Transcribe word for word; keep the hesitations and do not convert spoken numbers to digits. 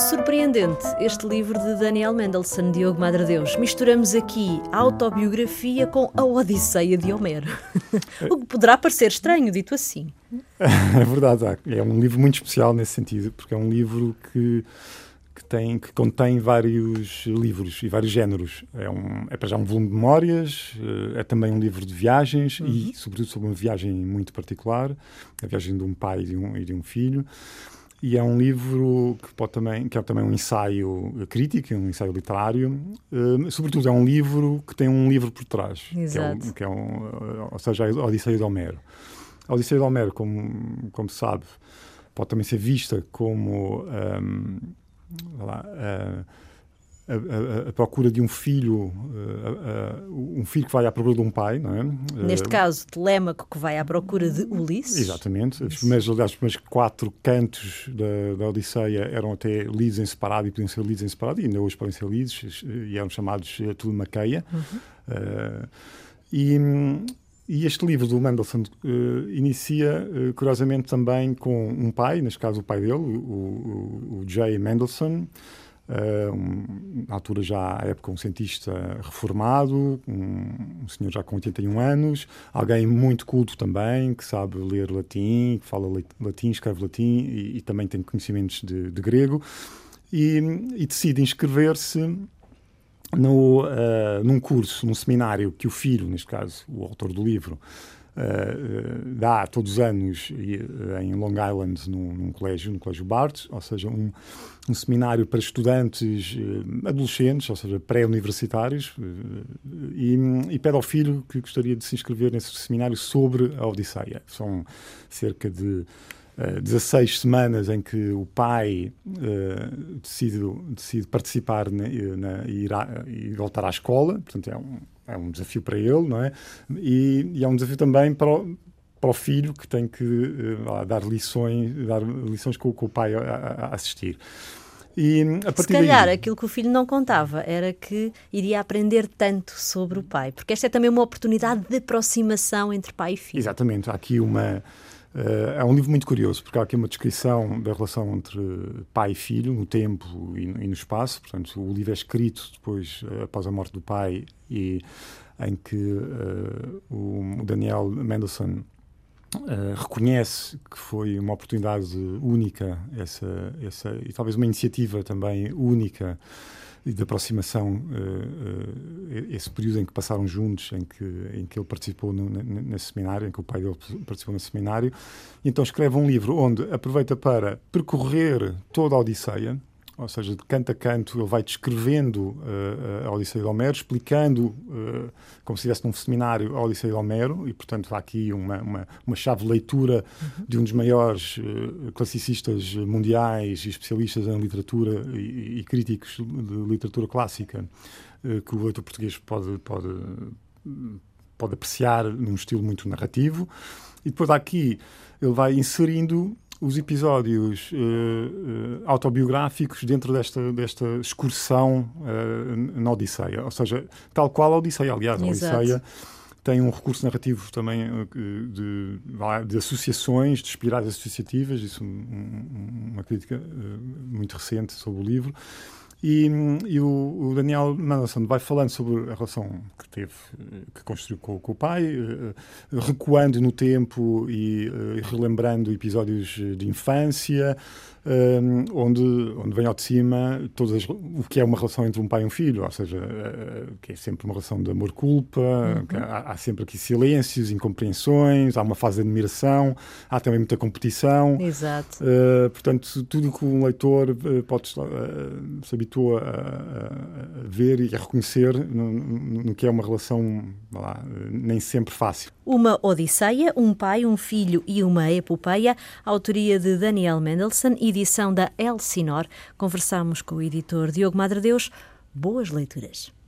Surpreendente este livro de Daniel Mendelssohn, Diogo Madre Deus. Misturamos aqui a autobiografia com a Odisseia de Homero. O que poderá parecer estranho, dito assim. É verdade, é um livro muito especial nesse sentido, porque é um livro que, que, tem, que contém vários livros e vários géneros. É, um, é para já um volume de memórias, é também um livro de viagens, uhum. e sobretudo sobre uma viagem muito particular, a viagem de um pai e de um, e de um filho. E é um livro que, pode também, que é também um ensaio crítico, um ensaio literário. Uh, sobretudo é um livro que tem um livro por trás. Exato. Que é, um, que é um, ou seja, a Odisseia de Homero. A Odisseia de Homero, como, como se sabe, pode também ser vista como um, lá, uh, a, a, a procura de um filho, uh, uh, um filho que vai à procura de um pai, não é? Neste uh, caso, Telêmaco, que vai à procura de Ulisses. Exatamente. Os primeiros, aliás, os primeiros quatro cantos da, da Odisseia eram até lidos em separado e podiam ser lidos em separado, e ainda hoje podem ser lidos, e eram chamados Telemaqueia. Uhum. Uh, e... E este livro do Mendelssohn uh, inicia, uh, curiosamente, também com um pai, neste caso o pai dele, o, o, o J. Mendelssohn, uh, um, na altura já, à época, um cientista reformado, um, um senhor já com oitenta e um anos, alguém muito culto também, que sabe ler latim, que fala latim, escreve latim e, e também tem conhecimentos de, de grego, e, e decide inscrever-se No, uh, num curso, num seminário que o filho, neste caso, o autor do livro, uh, uh, dá todos os anos uh, em Long Island, num, num colégio, no Colégio Barts, ou seja, um, um seminário para estudantes uh, adolescentes, ou seja, pré-universitários, uh, e, e pede ao filho que gostaria de se inscrever nesse seminário sobre a Odisseia. São cerca de Uh, dezasseis semanas em que o pai uh, decide, decide participar na, na, e, ir à, e voltar à escola, portanto é um, é um desafio para ele, não é? E, e é um desafio também para o, para o filho, que tem que uh, dar lições, dar lições com, com o pai a, a, a assistir. E, a partir Se calhar daí, aquilo que o filho não contava era que iria aprender tanto sobre o pai, porque esta é também uma oportunidade de aproximação entre pai e filho. Exatamente, há aqui uma... Uh, é um livro muito curioso, porque há aqui uma descrição da relação entre pai e filho, no tempo e no, e no espaço. Portanto, o livro é escrito depois, uh, após a morte do pai, e em que uh, o, o Daniel Mendelssohn uh, reconhece que foi uma oportunidade única, essa, essa, e talvez uma iniciativa também única, e de aproximação, uh, uh, esse período em que passaram juntos, em que, em que ele participou no, nesse seminário, em que o pai dele participou nesse seminário. E então escreve um livro onde aproveita para percorrer toda a Odisseia, ou seja, de canto a canto ele vai descrevendo uh, a Odisseia de Homero, explicando, uh, como se estivesse num seminário, a Odisseia de Homero, e, portanto, há aqui uma, uma, uma chave de leitura uhum. de um dos maiores uh, classicistas mundiais e especialistas em literatura e, e críticos de literatura clássica, uh, que o leitor português pode, pode, pode apreciar num estilo muito narrativo. E depois aqui ele vai inserindo os episódios uh, uh, autobiográficos dentro desta, desta excursão uh, na Odisseia. Ou seja, tal qual a Odisseia. Aliás, a Exato. Odisseia tem um recurso narrativo também uh, de, de associações, de espirais associativas. Isso é um, uma crítica uh, muito recente sobre o livro. E, e o, o Daniel Mendelssohn vai falando sobre a relação que teve, que construiu com, com o pai, uh, recuando no tempo e uh, relembrando episódios de infância, um, onde, onde vem ao de cima todas as, o que é uma relação entre um pai e um filho, ou seja, uh, que é sempre uma relação de amor-culpa, uhum. há, há sempre aqui silêncios, incompreensões, há uma fase de admiração, há também muita competição. Exato. Uh, portanto, tudo que um leitor uh, pode uh, se habituar a, a, a ver e a reconhecer no, no, no que é uma relação lá, nem sempre fácil. Uma Odisseia, um pai, um filho e uma epopeia, autoria de Daniel Mendelssohn, edição da Elsinor. Conversámos com o editor Diogo Madre Deus. Boas leituras.